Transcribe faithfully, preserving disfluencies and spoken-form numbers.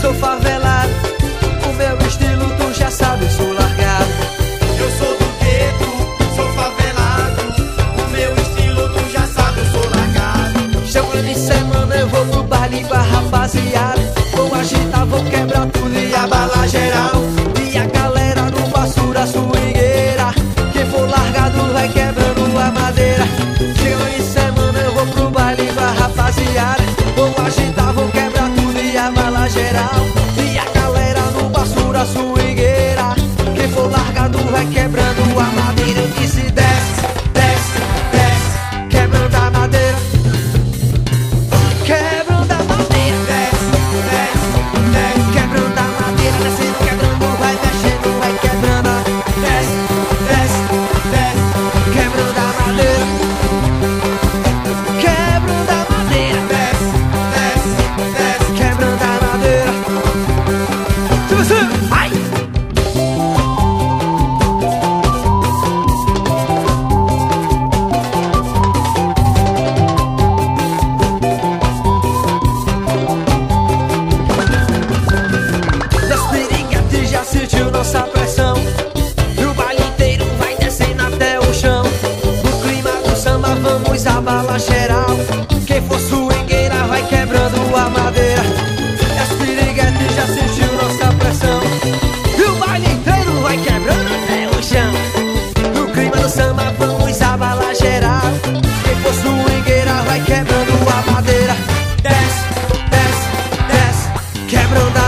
sou favelado, o meu estilo tu já sabe, eu sou largado. Eu sou do gueto, sou favelado, o meu estilo tu já sabe, eu sou largado. Chegando de semana eu vou pro baile com a rapaziada. Vou agitar, vou quebrar tudo e abalar geral. E a galera no basura swingueira, quem for largado vai quebrando a madeira. Chegando de semana eu vou pro baile com a rapaziada. Vou agitar, vou quebrar tudo e abalar geral. E a galera no basura swingueira, quem for largado vai quebrando a madeira. E se desce, desce, desce, quebrando a madeira. Quebrando a madeira, Desce, desce, desce, quebrando a madeira, descendo, quebrando, vai mexendo, vai quebrando. Desce, desce, desce, quebrando a madeira. Quebrando a madeira, desce, desce, desce. quebrando a madeira. Se você, ai! Das piriguetes já sentiu nossa pressão, e o baile inteiro vai descendo até o chão. No clima do samba vamos abalar geral, quem for swingueira vai quebrando a madeira. Das piriguetes já sentiu nossa pressão, e o baile inteiro vai quebrando até o chão. No clima do samba vamos abalar geral, quem for swingueira vai quebrando a madeira. Desce, desce, desce, quebrando a